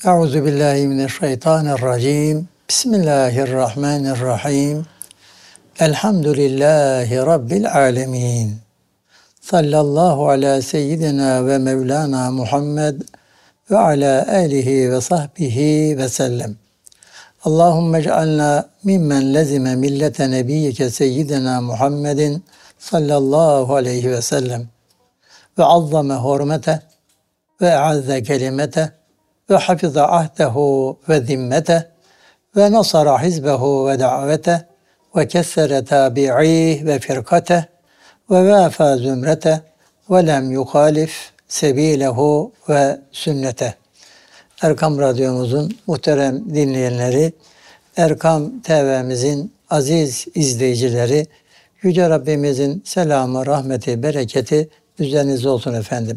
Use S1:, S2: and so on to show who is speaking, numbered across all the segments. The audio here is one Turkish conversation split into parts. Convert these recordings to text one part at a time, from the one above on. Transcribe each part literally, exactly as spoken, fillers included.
S1: Euzu billahi mineşşeytanirracim. Bismillahirrahmanirrahim. Elhamdülillahi Rabbil alemin. Sallallahu ala seyyidina ve mevlana Muhammed ve ala alihi ve sahbihi ve sellem. Allahümme ec'alna mimmen lezime millete nebiyyike seyyidina Muhammedin sallallahu aleyhi ve sellem ve azzame hurmete ve azze kelimete ve hafiza ahdehu ve zimmete ve nasara hizbehu ve da'vete ve kessere tabi'ih ve firkate ve vafa zümrete ve lem yuhalif sebilehu ve sünnete. Erkam Radyomuzun muhterem dinleyenleri, Erkam T V'mizin aziz izleyicileri, Yüce Rabbimizin selamı, rahmeti, bereketi üzerinize olsun efendim.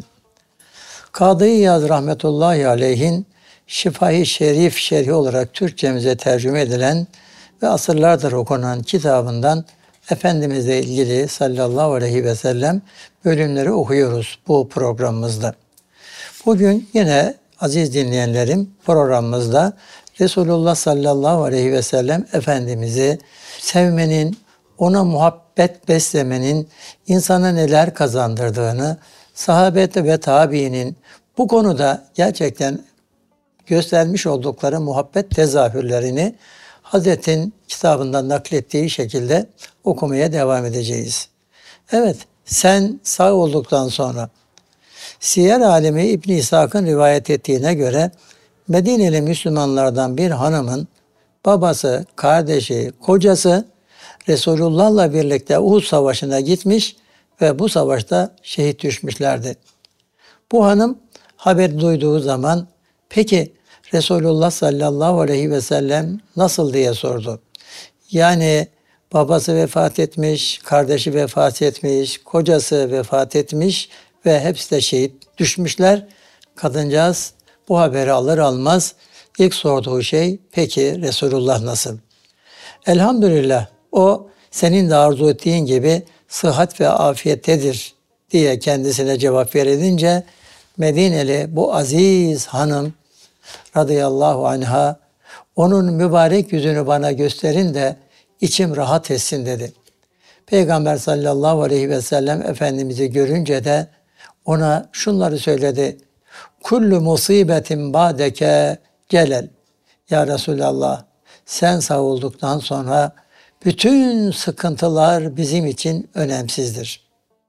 S1: Kadı İyad rahmetullahi aleyhin Şifa-i Şerif şerhi olarak Türkçemize tercüme edilen ve asırlardır okunan kitabından Efendimizle ilgili sallallahu aleyhi ve sellem bölümleri okuyoruz bu programımızda. Bugün yine aziz dinleyenlerim programımızda Resulullah sallallahu aleyhi ve sellem Efendimiz'i sevmenin, ona muhabbet beslemenin insana neler kazandırdığını, sahabe ve tabiinin bu konuda gerçekten göstermiş oldukları muhabbet tezahürlerini Hazret'in kitabından naklettiği şekilde okumaya devam edeceğiz. Evet, sen sağ olduktan sonra Siyer alemi İbn İshak'ın rivayet ettiğine göre Medineli Müslümanlardan bir hanımın babası, kardeşi, kocası Resulullah'la birlikte Uhud Savaşı'na gitmiş ve bu savaşta şehit düşmüşlerdi. Bu hanım haber duyduğu zaman peki Resulullah sallallahu aleyhi ve sellem nasıl diye sordu. Yani babası vefat etmiş, kardeşi vefat etmiş, kocası vefat etmiş ve hepsi de şehit düşmüşler. Kadıncağız bu haberi alır almaz ilk sorduğu şey peki Resulullah nasıl? Elhamdülillah o senin de arzu ettiğin gibi sıhhat ve afiyettedir diye kendisine cevap verilince Medineli bu aziz hanım radıyallahu anha onun mübarek yüzünü bana gösterin de içim rahat etsin dedi. Peygamber sallallahu aleyhi ve sellem Efendimiz'i görünce de ona şunları söyledi. Kullu musibetin ba'deke celel. Ya Resulallah sen sağ olduktan sonra bütün sıkıntılar bizim için önemsizdir.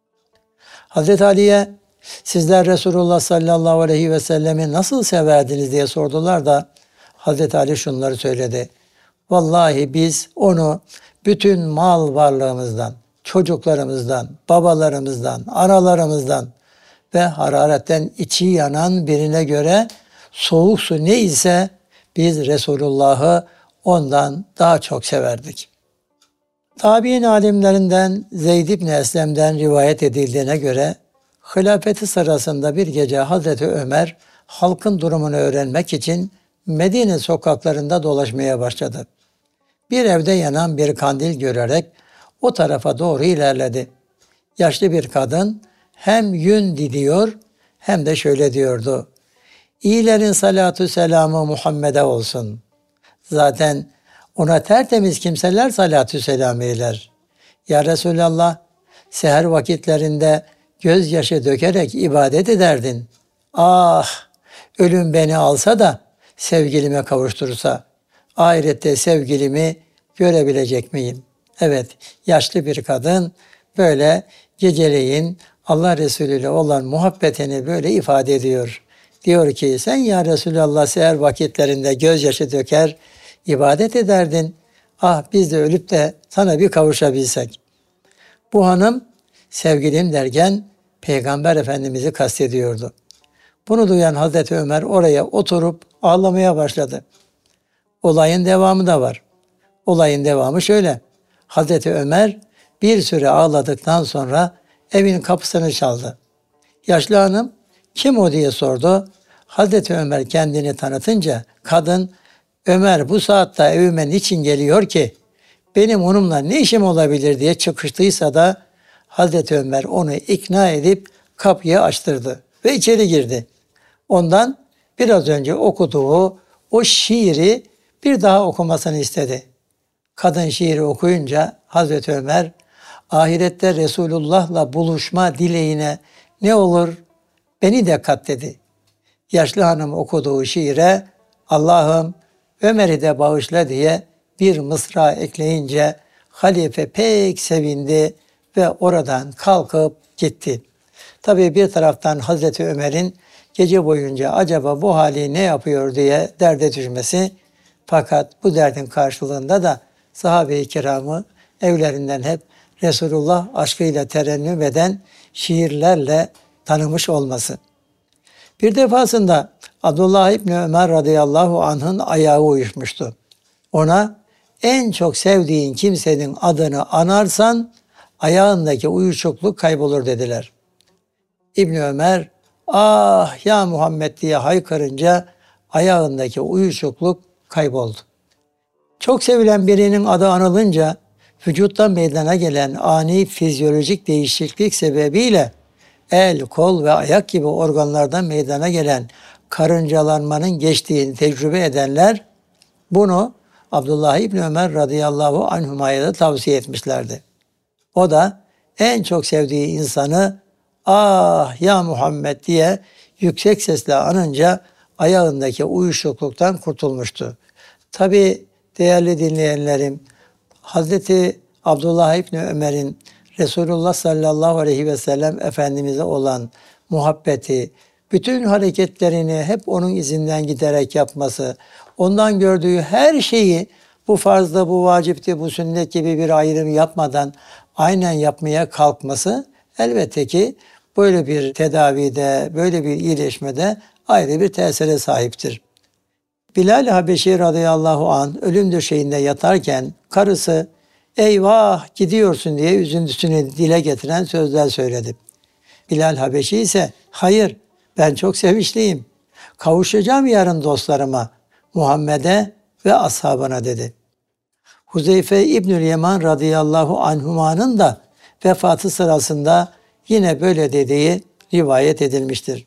S1: Hazreti Ali'ye sizler Resulullah sallallahu aleyhi ve sellemi nasıl severdiniz diye sordular da Hazreti Ali şunları söyledi. Vallahi biz onu bütün mal varlığımızdan, çocuklarımızdan, babalarımızdan, analarımızdan ve hararetten içi yanan birine göre soğuk su ne ise biz Resulullah'ı ondan daha çok severdik. Tabi'in alimlerinden Zeyd ibn Eslem'den rivayet edildiğine göre hilafeti sırasında bir gece Hazreti Ömer halkın durumunu öğrenmek için Medine sokaklarında dolaşmaya başladı. Bir evde yanan bir kandil görerek o tarafa doğru ilerledi. Yaşlı bir kadın hem yün didiyor hem de şöyle diyordu. İyilerin salatü selamı Muhammed'e olsun. Zaten ona tertemiz kimseler salatü selam eyler. Ya Resulallah, seher vakitlerinde gözyaşı dökerek ibadet ederdin. Ah, ölüm beni alsa da sevgilime kavuştursa, ahirette sevgilimi görebilecek miyim? Evet, yaşlı bir kadın böyle geceleyin Allah Resulü ile olan muhabbetini böyle ifade ediyor. Diyor ki sen ya Resulallah seher vakitlerinde gözyaşı döker, ibadet ederdin. Ah biz de ölüp de sana bir kavuşabilsek. Bu hanım sevgilim derken Peygamber Efendimiz'i kastediyordu. Bunu duyan Hazreti Ömer oraya oturup ağlamaya başladı. Olayın devamı da var. Olayın devamı şöyle. Hazreti Ömer bir süre ağladıktan sonra evin kapısını çaldı. Yaşlı hanım kim o diye sordu. Hazreti Ömer kendini tanıtınca kadın Ömer bu saatte evime niçin geliyor ki? Benim onunla ne işim olabilir diye çıkıştıysa da Hazreti Ömer onu ikna edip kapıyı açtırdı ve içeri girdi. Ondan biraz önce okuduğu o şiiri bir daha okumasını istedi. Kadın şiiri okuyunca Hazreti Ömer, ahirette Resulullah'la buluşma dileğine ne olur beni de kat dedi. Yaşlı hanım okuduğu şiire Allah'ım Ömer'i de bağışla diye bir mısra ekleyince halife pek sevindi ve oradan kalkıp gitti. Tabii bir taraftan Hazreti Ömer'in gece boyunca acaba bu hali ne yapıyor diye derde düşmesi, fakat bu derdin karşılığında da sahabe-i kiramı evlerinden hep Resulullah aşkıyla terennüm eden şiirlerle tanımış olması. Bir defasında Abdullah İbni Ömer radıyallahu anh'ın ayağı uyuşmuştu. Ona en çok sevdiğin kimsenin adını anarsan ayağındaki uyuşukluk kaybolur dediler. İbni Ömer ah ya Muhammed diye haykırınca ayağındaki uyuşukluk kayboldu. Çok sevilen birinin adı anılınca vücuttan meydana gelen ani fizyolojik değişiklik sebebiyle el, kol ve ayak gibi organlardan meydana gelen karıncalanmanın geçtiğini tecrübe edenler bunu Abdullah İbni Ömer radıyallahu anhuma'ya da tavsiye etmişlerdi. O da en çok sevdiği insanı ah ya Muhammed diye yüksek sesle anınca ayağındaki uyuşukluktan kurtulmuştu. Tabi değerli dinleyenlerim, Hazreti Abdullah İbni Ömer'in Resulullah sallallahu aleyhi ve sellem Efendimiz'e olan muhabbeti, bütün hareketlerini hep onun izinden giderek yapması, ondan gördüğü her şeyi bu farzda, bu vacipti, bu sünnet gibi bir ayrım yapmadan aynen yapmaya kalkması elbette ki böyle bir tedavide, böyle bir iyileşmede ayrı bir tesire sahiptir. Bilal Habeşi radıyallahu anh ölüm döşeğinde yatarken karısı eyvah gidiyorsun diye üzüntüsünü dile getiren sözler söyledi. Bilal Habeşi ise hayır ben çok sevinçliyim. Kavuşacağım yarın dostlarıma, Muhammed'e ve ashabına dedi. Huzeyfe İbnül Yeman radıyallahu anhuma'nın da vefatı sırasında yine böyle dediği rivayet edilmiştir.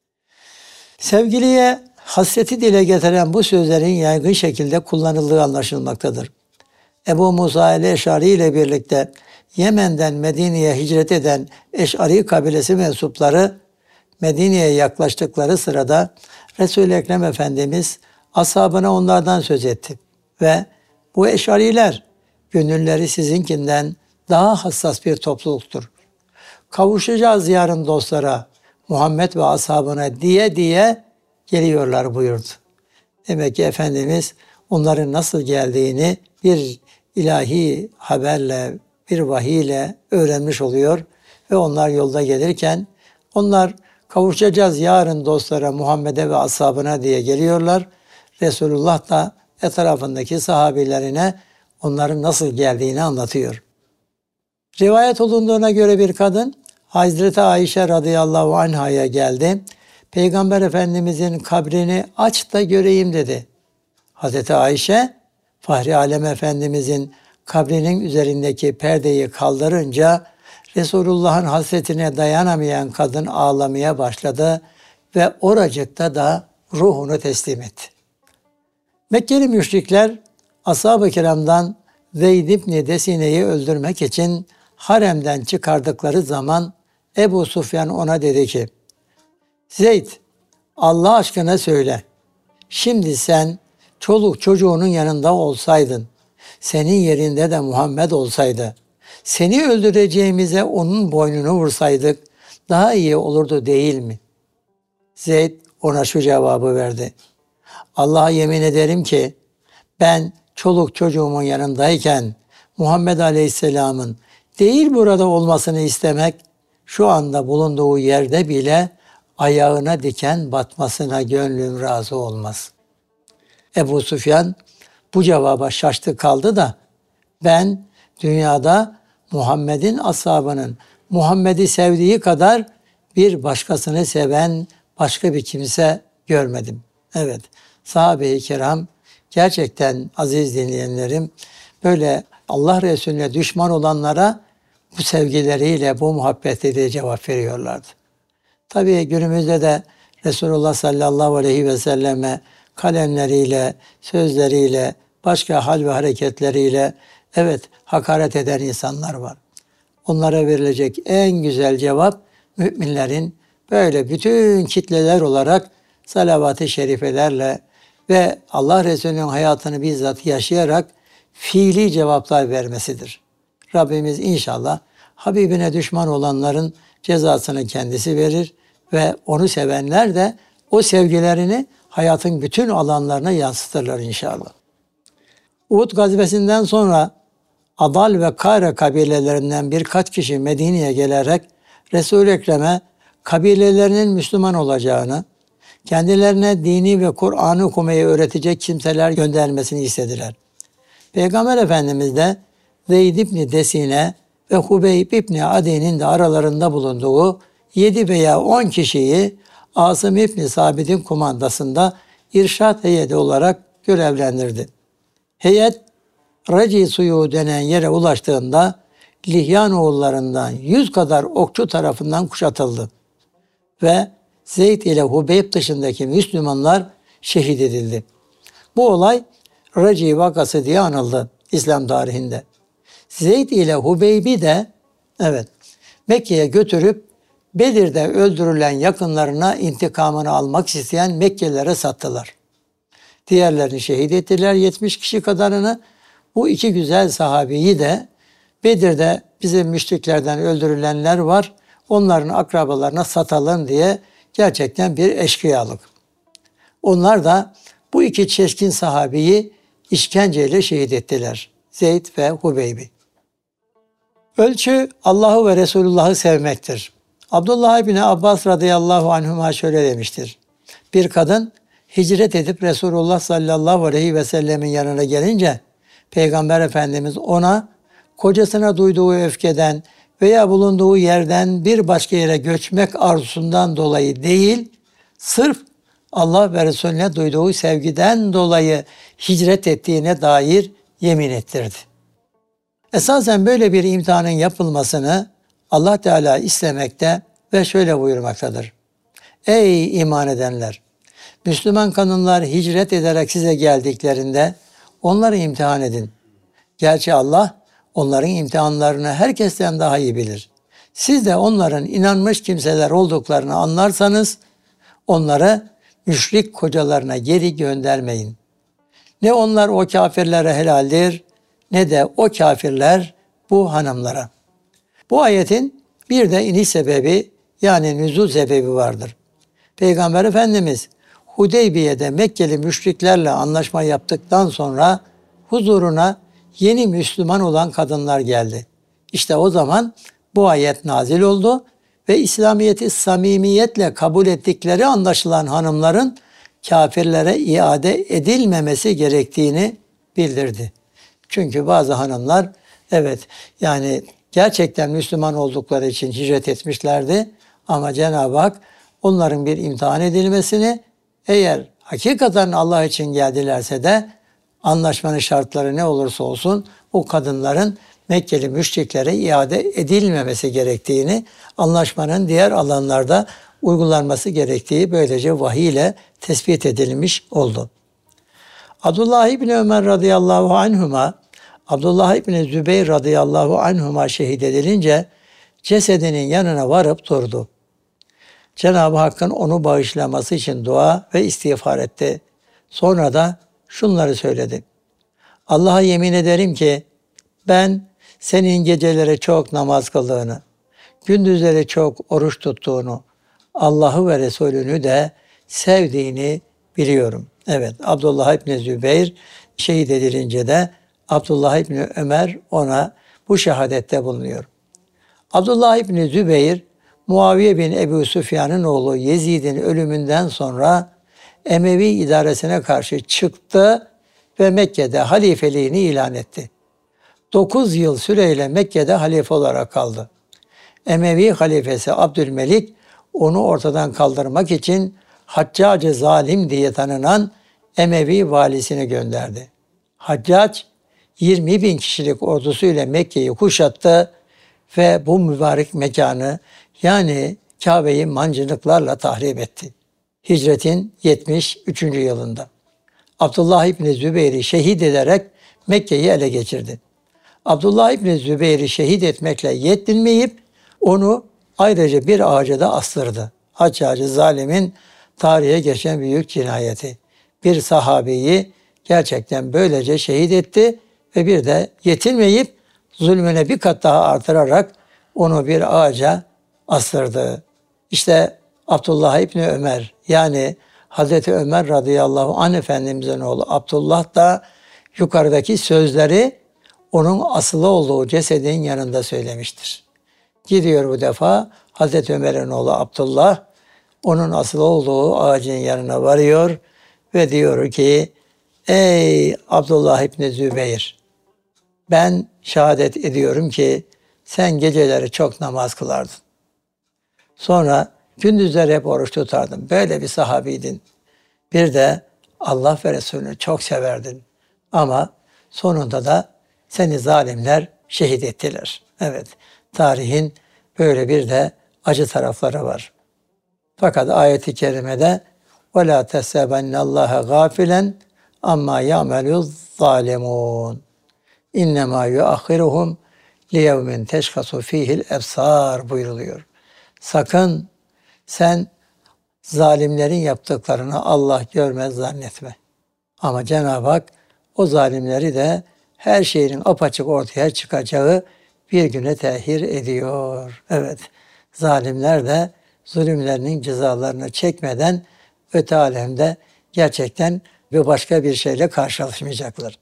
S1: Sevgiliye hasreti dile getiren bu sözlerin yaygın şekilde kullanıldığı anlaşılmaktadır. Ebu Musa el-Eş'ari ile birlikte Yemen'den Medine'ye hicret eden Eş'ari kabilesi mensupları Medine'ye yaklaştıkları sırada Resul-i Ekrem Efendimiz ashabına onlardan söz etti ve bu Eş'ariler gönülleri sizinkinden daha hassas bir topluluktur. Kavuşacağız yarın dostlara, Muhammed ve ashabına diye diye geliyorlar buyurdu. Demek ki Efendimiz onların nasıl geldiğini bir ilahi haberle, bir vahiyle öğrenmiş oluyor ve onlar yolda gelirken onlar kavuşacağız yarın dostlara, Muhammed'e ve ashabına diye geliyorlar. Resulullah da etrafındaki sahabilerine onların nasıl geldiğini anlatıyor. Rivayet olunduğuna göre bir kadın Hazreti Ayşe radıyallahu anh'a geldi. Peygamber Efendimizin kabrini aç da göreyim dedi. Hazreti Ayşe, Fahri Alem Efendimizin kabrinin üzerindeki perdeyi kaldırınca Resulullah'ın hasretine dayanamayan kadın ağlamaya başladı ve oracıkta da ruhunu teslim etti. Mekkeli müşrikler ashab-ı kiramdan Zeyd İbni Desine'yi öldürmek için haremden çıkardıkları zaman Ebu Sufyan ona dedi ki, Zeyd, Allah aşkına söyle, şimdi sen çoluk çocuğunun yanında olsaydın, senin yerinde de Muhammed olsaydı, seni öldüreceğimize onun boynunu vursaydık daha iyi olurdu değil mi? Zeyd ona şu cevabı verdi. Allah'a yemin ederim ki ben çoluk çocuğumun yanındayken Muhammed Aleyhisselam'ın değil burada olmasını istemek, şu anda bulunduğu yerde bile ayağına diken batmasına gönlüm razı olmaz. Ebu Süfyan bu cevaba şaştı kaldı da ben dünyada Muhammed'in ashabının Muhammed'i sevdiği kadar bir başkasını seven başka bir kimse görmedim. Evet, sahabe-i kiram gerçekten aziz dinleyenlerim böyle Allah Resulüne düşman olanlara bu sevgileriyle, bu muhabbetleriyle cevap veriyorlardı. Tabii günümüzde de Resulullah sallallahu aleyhi ve selleme kalemleriyle, sözleriyle, başka hal ve hareketleriyle evet hakaret eden insanlar var. Onlara verilecek en güzel cevap müminlerin böyle bütün kitleler olarak salavat-ı şerifelerle ve Allah Resulü'nün hayatını bizzat yaşayarak fiili cevaplar vermesidir. Rabbimiz inşallah Habibine düşman olanların cezasını kendisi verir ve onu sevenler de o sevgilerini hayatın bütün alanlarına yansıtırlar inşallah. Uhud gazvesinden sonra Adal ve Kare kabilelerinden birkaç kişi Medine'ye gelerek Resul-i Ekrem'e kabilelerinin Müslüman olacağını, kendilerine dini ve Kur'an'ı okumayı öğretecek kimseler göndermesini istediler. Peygamber Efendimiz de Zeyd İbni Desine ve Hubeyb İbni Adi'nin de aralarında bulunduğu yedi veya on kişiyi Asım İbni Sabit'in kumandasında irşat heyeti olarak görevlendirdi. Heyet Reci suyu denen yere ulaştığında Lihyan oğullarından yüz kadar okçu tarafından kuşatıldı ve Zeyd ile Hubeyb dışındaki Müslümanlar şehit edildi. Bu olay Reci vakası diye anıldı İslam tarihinde. Zeyd ile Hubeyb'i de evet Mekke'ye götürüp Bedir'de öldürülen yakınlarına intikamını almak isteyen Mekkelilere sattılar. Diğerlerini şehit ettiler yetmiş kişi kadarını. Bu iki güzel sahabeyi de Bedir'de bizim müşriklerden öldürülenler var. Onların akrabalarına satalım diye gerçekten bir eşkıyalık. Onlar da bu iki çeşkin sahabeyi işkenceyle şehit ettiler. Zeyd ve Hubeyb'i. Ölçü Allah'ı ve Resulullah'ı sevmektir. Abdullah İbni Abbas radıyallahu anhuma şöyle demiştir. Bir kadın hicret edip Resulullah sallallahu aleyhi ve sellemin yanına gelince Peygamber Efendimiz ona kocasına duyduğu öfkeden veya bulunduğu yerden bir başka yere göçmek arzusundan dolayı değil, sırf Allah ve Resulüne duyduğu sevgiden dolayı hicret ettiğine dair yemin ettirdi. Esasen böyle bir imtihanın yapılmasını Allah Teala istemekte ve şöyle buyurmaktadır. Ey iman edenler! Müslüman kadınlar hicret ederek size geldiklerinde onları imtihan edin. Gerçi Allah onların imtihanlarını herkesten daha iyi bilir. Siz de onların inanmış kimseler olduklarını anlarsanız onları müşrik kocalarına geri göndermeyin. Ne onlar o kafirlere helaldir ne de o kafirler bu hanımlara. Bu ayetin bir de iniş sebebi yani nüzul sebebi vardır. Peygamber Efendimiz Hudeybiye'de Mekkeli müşriklerle anlaşma yaptıktan sonra huzuruna yeni Müslüman olan kadınlar geldi. İşte o zaman bu ayet nazil oldu ve İslamiyet'i samimiyetle kabul ettikleri anlaşılan hanımların kafirlere iade edilmemesi gerektiğini bildirdi. Çünkü bazı hanımlar evet yani gerçekten Müslüman oldukları için hicret etmişlerdi ama Cenab-ı Hak onların bir imtihan edilmesini eğer hakikaten Allah için geldilerse de anlaşmanın şartları ne olursa olsun o kadınların Mekkeli müşriklere iade edilmemesi gerektiğini, anlaşmanın diğer alanlarda uygulanması gerektiği böylece vahiy ile tespit edilmiş oldu. Abdullah İbni Ömer radıyallahu anhuma, Abdullah İbni Zübeyir radıyallahu anhuma şehit edilince cesedinin yanına varıp durdu. Cenab-ı Hakk'ın onu bağışlaması için dua ve istiğfar etti. Sonra da şunları söyledi. Allah'a yemin ederim ki ben senin geceleri çok namaz kıldığını, gündüzleri çok oruç tuttuğunu, Allah'ı ve Resulünü de sevdiğini biliyorum. Evet, Abdullah İbni Zübeyir şehit edilince de Abdullah İbni Ömer ona bu şehadette bulunuyor. Abdullah İbni Zübeyir, Muaviye bin Ebu Süfyan'ın oğlu Yezid'in ölümünden sonra Emevi idaresine karşı çıktı ve Mekke'de halifeliğini ilan etti. dokuz yıl süreyle Mekke'de halife olarak kaldı. Emevi halifesi Abdülmelik onu ortadan kaldırmak için Haccacı Zalim diye tanınan Emevi valisini gönderdi. Haccac yirmi bin kişilik ordusuyla Mekke'yi kuşattı ve bu mübarek mekanı yani Kabe'yi mancınıklarla tahrip etti. Hicretin yetmiş üçüncü yılında. Abdullah İbni Zübeyir'i şehit ederek Mekke'yi ele geçirdi. Abdullah İbni Zübeyir'i şehit etmekle yetinmeyip onu ayrıca bir ağaca da astırdı. Haccacı zalimin tarihe geçen büyük cinayeti. Bir sahabeyi gerçekten böylece şehit etti ve bir de yetinmeyip zulmüne bir kat daha artırarak onu bir ağaca astırdı. İşte Abdullah İbni Ömer, yani Hazreti Ömer radıyallahu anh Efendimizin oğlu Abdullah da yukarıdaki sözleri onun asılı olduğu cesedin yanında söylemiştir. Gidiyor bu defa Hazreti Ömer'in oğlu Abdullah onun asılı olduğu ağacın yanına varıyor ve diyor ki: ey Abdullah İbni Zübeyir, ben şehadet ediyorum ki sen geceleri çok namaz kılardın. Sonra gündüzleri hep oruç tutardın. Böyle bir sahabiydin. Bir de Allah ve Resulünü çok severdin. Ama sonunda da seni zalimler şehit ettiler. Evet, tarihin böyle bir de acı tarafları var. Fakat ayet-i kerimede وَلَا تَسَّبَنَّ اللّٰهَ غَافِلًا اَمَّا يَعْمَلُ الظَّالِمُونَ اِنَّمَا يُؤَخِّرُهُمْ لِيَوْمٍ تَشْخَصُ ف۪يهِ الْاَبْصَارِ buyuruluyor. Sakın sen zalimlerin yaptıklarını Allah görmez zannetme. Ama Cenab-ı Hak o zalimleri de her şeyin apaçık ortaya çıkacağı bir güne tehir ediyor. Evet, zalimler de zulümlerinin cezalarını çekmeden öte alemde gerçekten bir başka bir şeyle karşılaşmayacaklar.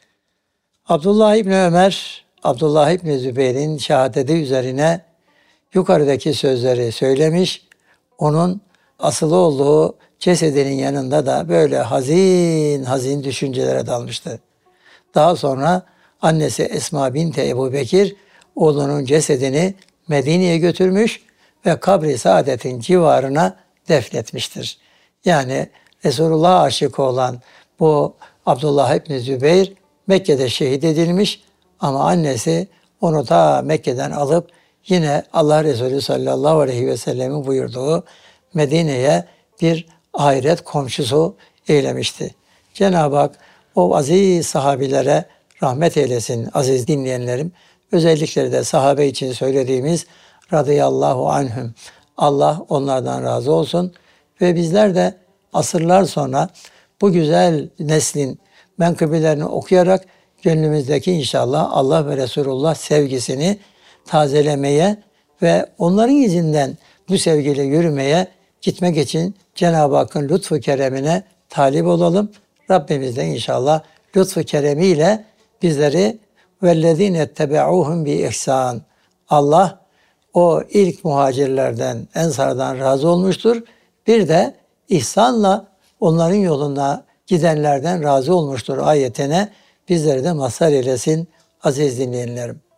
S1: Abdullah İbni Ömer, Abdullah İbni Zübeyir'in şehadeti üzerine yukarıdaki sözleri söylemiş. Onun asılı olduğu cesedinin yanında da böyle hazin hazin düşüncelere dalmıştı. Daha sonra annesi Esma binti Ebu Bekir oğlunun cesedini Medine'ye götürmüş ve kabri saadetin civarına defnetmiştir. Yani Resulullah aşık olan bu Abdullah İbni Zübeyir Mekke'de şehit edilmiş ama annesi onu ta Mekke'den alıp yine Allah Resulü sallallahu aleyhi ve sellemin buyurduğu Medine'ye bir ahiret komşusu eylemişti. Cenab-ı Hak o aziz sahabilere rahmet eylesin aziz dinleyenlerim. Özellikle de sahabe için söylediğimiz radıyallahu anhüm. Allah onlardan razı olsun ve bizler de asırlar sonra bu güzel neslin menkıbelerini okuyarak gönlümüzdeki inşallah Allah ve Resulullah sevgisini tazelemeye ve onların izinden bu sevgiyle yürümeye gitmek için Cenab-ı Hakk'ın lütfu keremine talip olalım. Rabbimiz de inşallah lütfu keremiyle bizleri وَالَّذ۪ينَ اتَّبَعُوهُمْ بِإِحْسَانٍ Allah o ilk muhacirlerden, ensardan razı olmuştur. Bir de ihsanla onların yoluna gidenlerden razı olmuştur ayetine bizleri de mazhar eylesin aziz dinleyenlerim.